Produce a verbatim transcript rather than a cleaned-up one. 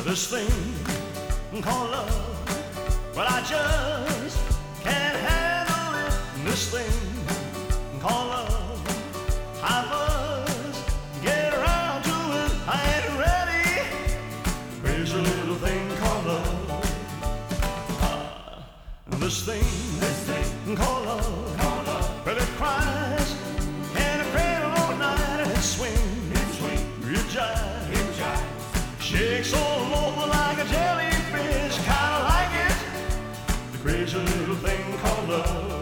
this thing called love. Well, I just can't handle it. This thing called love. I must get around to it. I ain't ready. Crazy little thing called love. Ah, this thing, this thing called love. Called love. Well, it cries and it cradles all night and it swings. It swings. It jives. It jives. Shakes all over like a jellyfish. Kinda like it. The crazy little thing called love.